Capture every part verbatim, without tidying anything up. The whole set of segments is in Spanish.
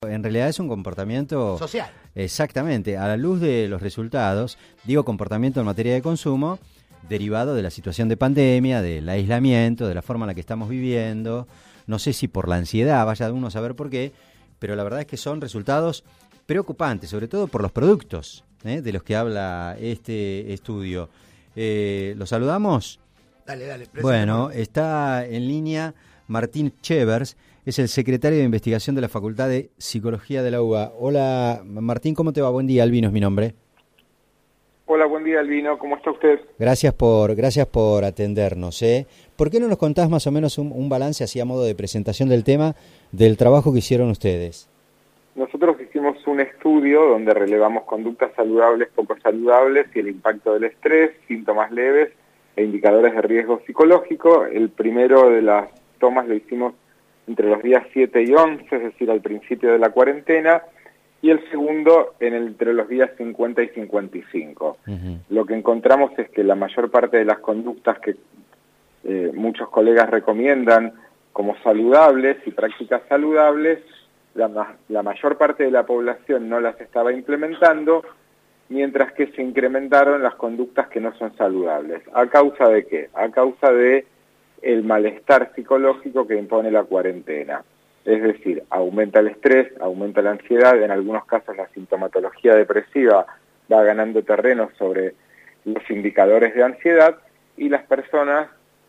En realidad es un comportamiento social. Exactamente, a la luz de los resultados, digo comportamiento en materia de consumo, derivado de la situación de pandemia, del aislamiento, de la forma en la que estamos viviendo, no sé si por la ansiedad, vaya uno a saber por qué, pero la verdad es que son resultados preocupantes, sobre todo por los productos ¿eh? de los que habla este estudio. Eh, ¿Lo saludamos? Dale, dale. Bueno, está en línea Martín Chevers, es el secretario de Investigación de la Facultad de Psicología de la U B A. Hola Martín, ¿cómo te va? Buen día, Albino es mi nombre. Hola, buen día Albino, ¿cómo está usted? Gracias por gracias por atendernos. ¿eh? ¿Por qué no nos contás más o menos un, un balance, así a modo de presentación del tema, del trabajo que hicieron ustedes? Nosotros hicimos un estudio donde relevamos conductas saludables, poco saludables y el impacto del estrés, síntomas leves e indicadores de riesgo psicológico. El primero de las tomas lo hicimos entre los días siete y once, es decir, al principio de la cuarentena, y el segundo en el, entre los días cincuenta y cincuenta y cinco. Uh-huh. Lo que encontramos es que la mayor parte de las conductas que eh, muchos colegas recomiendan como saludables y prácticas saludables, la, la mayor parte de la población no las estaba implementando, mientras que se incrementaron las conductas que no son saludables. ¿A causa de qué? A causa de el malestar psicológico que impone la cuarentena. Es decir, aumenta el estrés, aumenta la ansiedad, en algunos casos la sintomatología depresiva va ganando terreno sobre los indicadores de ansiedad y las personas,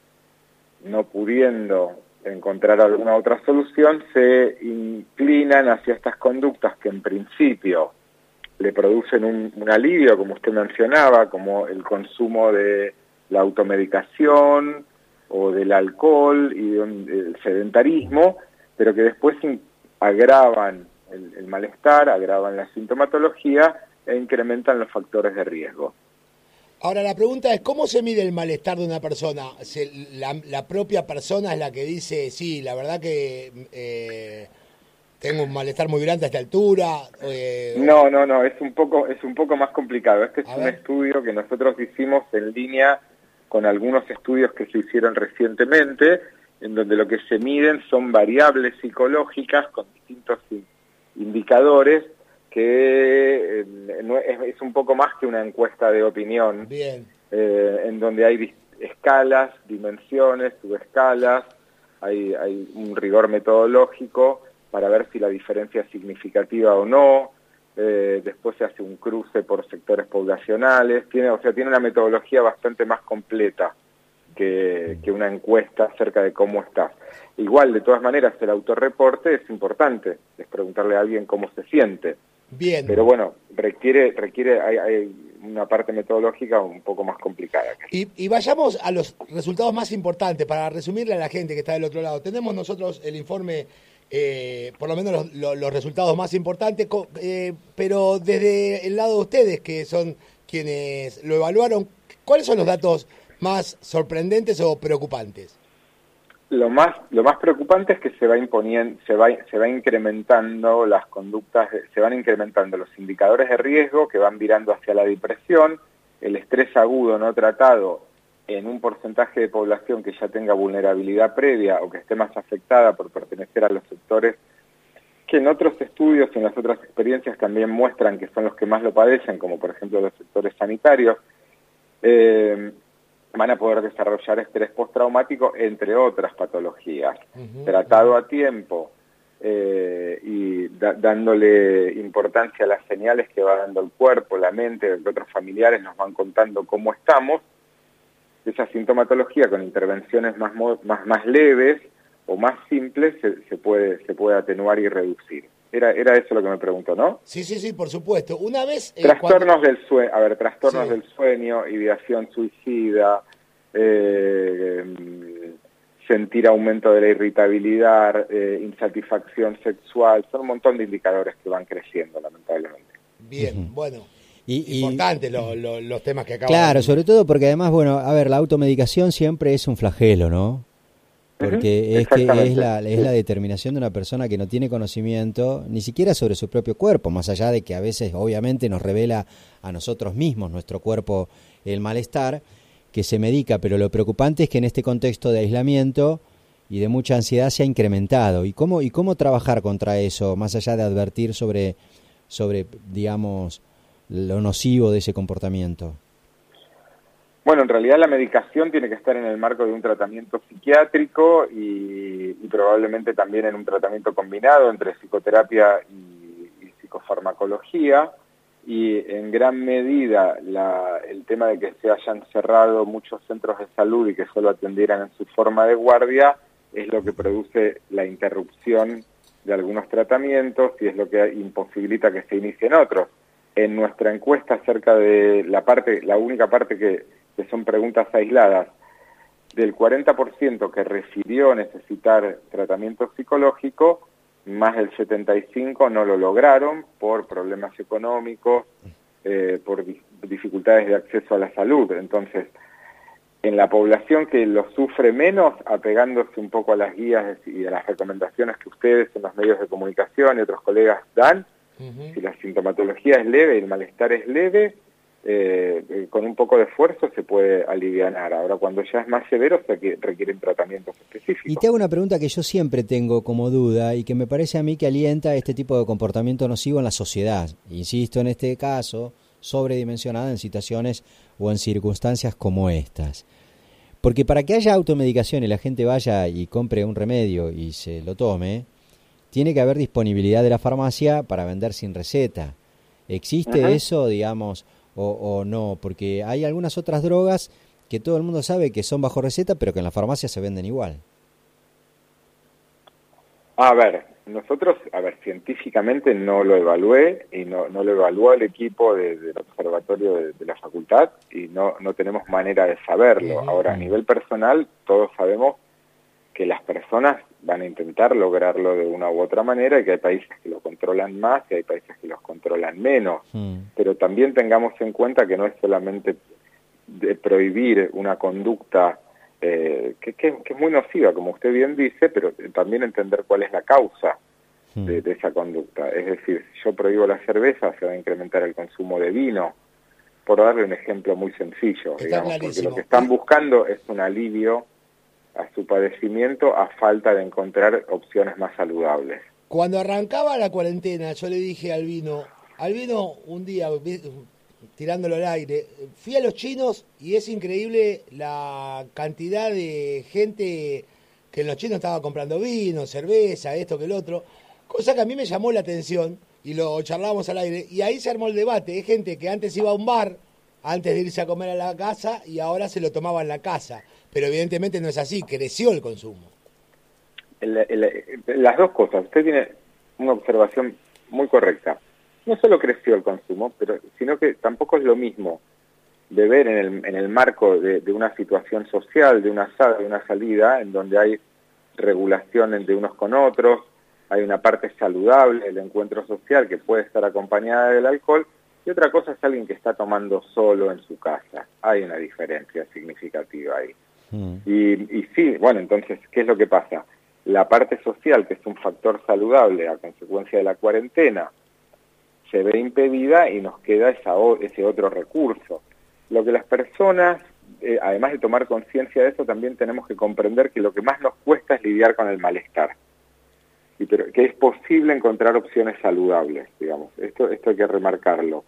no pudiendo encontrar alguna otra solución, se inclinan hacia estas conductas que en principio le producen un, un alivio, como usted mencionaba, como el consumo de la automedicación o del alcohol y del sedentarismo, pero que después agravan el, el malestar, agravan la sintomatología e incrementan los factores de riesgo. Ahora la pregunta es, ¿cómo se mide el malestar de una persona? ¿Se, la, la propia persona es la que dice, sí, la verdad que eh, tengo un malestar muy grande a esta altura? Eh, no, no, no, es un poco, es un poco más complicado. Este es un ver. estudio que nosotros hicimos en línea con algunos estudios que se hicieron recientemente, en donde lo que se miden son variables psicológicas con distintos indicadores, que eh, es un poco más que una encuesta de opinión. Bien. Eh, en donde hay escalas, dimensiones, subescalas, hay, hay un rigor metodológico para ver si la diferencia es significativa o no. Eh, después se hace un cruce por sectores poblacionales, tiene, o sea, tiene una metodología bastante más completa que, que una encuesta acerca de cómo estás. Igual, de todas maneras, el autorreporte es importante, es preguntarle a alguien cómo se siente. Bien. Pero bueno, requiere, requiere hay, hay una parte metodológica un poco más complicada. Y, y vayamos a los resultados más importantes, para resumirle a la gente que está del otro lado. Tenemos nosotros el informe, eh, por lo menos los, los, los resultados más importantes, eh, pero desde el lado de ustedes, que son quienes lo evaluaron, ¿cuáles son los datos más sorprendentes o preocupantes? Lo más lo más preocupante es que se va imponiendo, se va se va incrementando las conductas, se van incrementando los indicadores de riesgo que van virando hacia la depresión, el estrés agudo no tratado en un porcentaje de población que ya tenga vulnerabilidad previa o que esté más afectada por pertenecer a los sectores que en otros estudios y en las otras experiencias también muestran que son los que más lo padecen, como por ejemplo los sectores sanitarios. Eh, van a poder desarrollar estrés postraumático, entre otras patologías. Uh-huh. Tratado a tiempo eh, y da, dándole importancia a las señales que va dando el cuerpo, la mente, que otros familiares nos van contando cómo estamos, esa sintomatología con intervenciones más, más, más leves o más simples se, se, puede, se puede atenuar y reducir. Era, era eso lo que me preguntó, ¿no? Sí, sí, sí, por supuesto. Una vez... Eh, trastornos cuando... del sueño, a ver, trastornos sí. del sueño, ideación suicida, eh, eh, sentir aumento de la irritabilidad, eh, insatisfacción sexual, son un montón de indicadores que van creciendo, lamentablemente. Bien, uh-huh. bueno. Y, Importante y, lo, lo, los temas que acaban Claro, de... sobre todo porque además, bueno, a ver, la automedicación siempre es un flagelo, ¿no? Porque uh-huh. es que es la, es la determinación de una persona que no tiene conocimiento ni siquiera sobre su propio cuerpo, más allá de que a veces obviamente nos revela a nosotros mismos, nuestro cuerpo, el malestar, que se medica, pero lo preocupante es que en este contexto de aislamiento y de mucha ansiedad se ha incrementado. ¿Y cómo, y cómo trabajar contra eso, más allá de advertir sobre, sobre, digamos, lo nocivo de ese comportamiento? Bueno, en realidad la medicación tiene que estar en el marco de un tratamiento psiquiátrico y, y probablemente también en un tratamiento combinado entre psicoterapia y, y psicofarmacología, y en gran medida la, el tema de que se hayan cerrado muchos centros de salud y que solo atendieran en su forma de guardia es lo que produce la interrupción de algunos tratamientos y es lo que imposibilita que se inicien otros. En nuestra encuesta acerca de la parte, la única parte que, que son preguntas aisladas, del cuarenta por ciento que refirió necesitar tratamiento psicológico, más del setenta y cinco por ciento no lo lograron por problemas económicos, eh, por di- dificultades de acceso a la salud. Entonces, en la población que lo sufre menos, apegándose un poco a las guías y a las recomendaciones que ustedes en los medios de comunicación y otros colegas dan, uh-huh. Si la sintomatología es leve y el malestar es leve, eh, eh, con un poco de esfuerzo se puede alivianar. Ahora, cuando ya es más severo, se que requieren tratamientos específicos. Y te hago una pregunta que yo siempre tengo como duda y que me parece a mí que alienta este tipo de comportamiento nocivo en la sociedad. Insisto, en este caso, sobredimensionada en situaciones o en circunstancias como estas. Porque para que haya automedicación y la gente vaya y compre un remedio y se lo tome, tiene que haber disponibilidad de la farmacia para vender sin receta. ¿Existe uh-huh. eso, digamos, o, o no? Porque hay algunas otras drogas que todo el mundo sabe que son bajo receta, pero que en la farmacia se venden igual. A ver, nosotros, a ver, científicamente no lo evalué y no, no lo evaluó el equipo de, del observatorio de, de la facultad y no, no tenemos manera de saberlo. Uh-huh. Ahora, a nivel personal, todos sabemos que las personas van a intentar lograrlo de una u otra manera y que hay países que lo controlan más y hay países que los controlan menos. Uh-huh. Pero también tengamos en cuenta que no es solamente de prohibir una conducta eh, que, que, que es muy nociva, como usted bien dice, pero también entender cuál es la causa uh-huh. de, de esa conducta. Es decir, si yo prohíbo la cerveza, se va a incrementar el consumo de vino, por darle un ejemplo muy sencillo, digamos, porque lo que están buscando es un alivio a su padecimiento a falta de encontrar opciones más saludables. Cuando arrancaba la cuarentena, yo le dije al vino, al vino un día, tirándolo al aire, fui a los chinos y es increíble la cantidad de gente que en los chinos estaba comprando vino, cerveza, esto que el otro, cosa que a mí me llamó la atención y lo charlábamos al aire y ahí se armó el debate. Hay gente que antes iba a un bar antes de irse a comer a la casa y ahora se lo tomaba en la casa. Pero evidentemente no es así, creció el consumo. El, el, las dos cosas. Usted tiene una observación muy correcta. No solo creció el consumo, pero sino que tampoco es lo mismo beber en el, en el marco de, de una situación social, de una asada, de una salida, en donde hay regulación entre unos con otros, hay una parte saludable del encuentro social que puede estar acompañada del alcohol, y otra cosa es alguien que está tomando solo en su casa. Hay una diferencia significativa ahí. Mm. Y, y sí, bueno, entonces, ¿qué es lo que pasa? La parte social, que es un factor saludable a consecuencia de la cuarentena, se ve impedida y nos queda esa, ese otro recurso. Lo que las personas, eh, además de tomar conciencia de eso, también tenemos que comprender que lo que más nos cuesta es lidiar con el malestar. Y pero que es posible encontrar opciones saludables, digamos. Esto, esto hay que remarcarlo.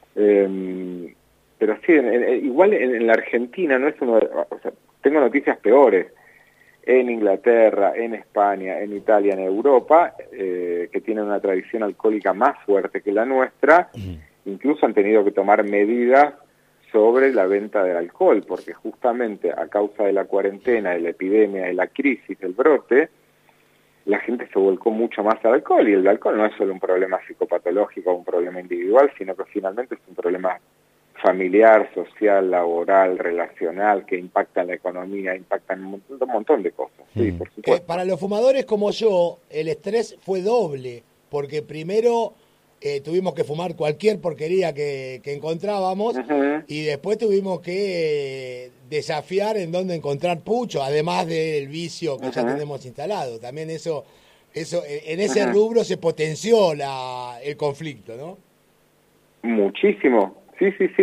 Eh, pero sí, en, en, igual en, en la Argentina no es uno de, o sea, tengo noticias peores. En Inglaterra, en España, en Italia, en Europa, eh, que tienen una tradición alcohólica más fuerte que la nuestra, uh-huh. incluso han tenido que tomar medidas sobre la venta del alcohol, porque justamente a causa de la cuarentena, de la epidemia, de la crisis, del brote, la gente se volcó mucho más al alcohol, y el alcohol no es solo un problema psicopatológico o un problema individual, sino que finalmente es un problema familiar, social, laboral, relacional, que impacta en la economía, impacta en un montón, un montón de cosas. Sí, mm. por supuesto. Que para los fumadores como yo, el estrés fue doble, porque primero eh, tuvimos que fumar cualquier porquería que, que encontrábamos, uh-huh. y después tuvimos que eh, desafiar en dónde encontrar pucho, además del vicio que uh-huh. ya tenemos instalado. También eso, eso en ese uh-huh. rubro se potenció la, el conflicto, ¿no? Muchísimo. Sí, sí, sí.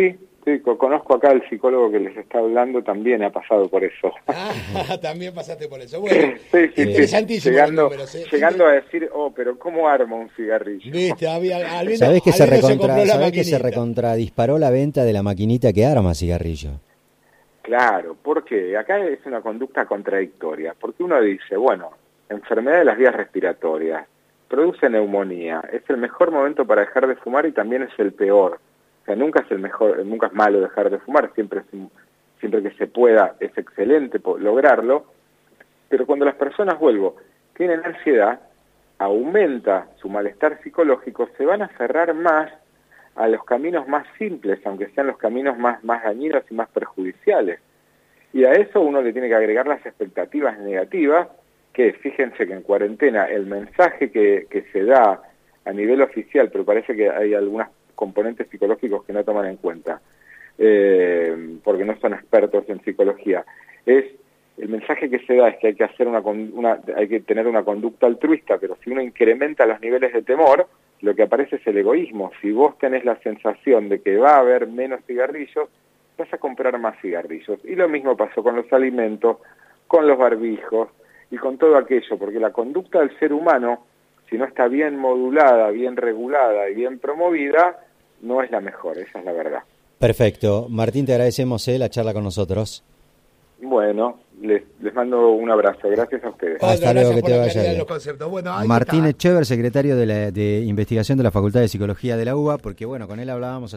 Sí, conozco acá al psicólogo que les está hablando, también ha pasado por eso. Ah, también pasaste por eso. Bueno, sí, sí, interesantísimo. Llegando, los números, ¿eh? llegando a decir, oh, pero ¿cómo armo un cigarrillo? Viste, había, al menos, ¿Sabés que, al se menos recontra, se ¿sabés que se recontradisparó la venta de la maquinita que arma cigarrillo? Claro, porque acá es una conducta contradictoria, porque uno dice, bueno, enfermedad de las vías respiratorias, produce neumonía, es el mejor momento para dejar de fumar y también es el peor. O sea, nunca es el mejor, nunca es malo dejar de fumar, siempre es, siempre que se pueda es excelente lograrlo, pero cuando las personas, vuelvo, tienen ansiedad, aumenta su malestar psicológico, se van a aferrar más a los caminos más simples, aunque sean los caminos más, más dañinos y más perjudiciales. Y a eso uno le tiene que agregar las expectativas negativas, que fíjense que en cuarentena el mensaje que, que se da a nivel oficial, pero parece que hay algunos componentes psicológicos que no toman en cuenta, eh, porque no son expertos en psicología, es el mensaje que se da es que hay que hacer una, una hay que tener una conducta altruista, pero si uno incrementa los niveles de temor, lo que aparece es el egoísmo. Si vos tenés la sensación de que va a haber menos cigarrillos, vas a comprar más cigarrillos. Y lo mismo pasó con los alimentos, con los barbijos y con todo aquello, porque la conducta del ser humano, si no está bien modulada, bien regulada y bien promovida, no es la mejor, esa es la verdad. Perfecto. Martín, te agradecemos eh, la charla con nosotros. Bueno, les, les mando un abrazo. Gracias a ustedes. Hasta luego, que te vaya bien. Bueno, Martín Etchever, secretario de, la, de Investigación de la Facultad de Psicología de la U B A, porque bueno, con él hablábamos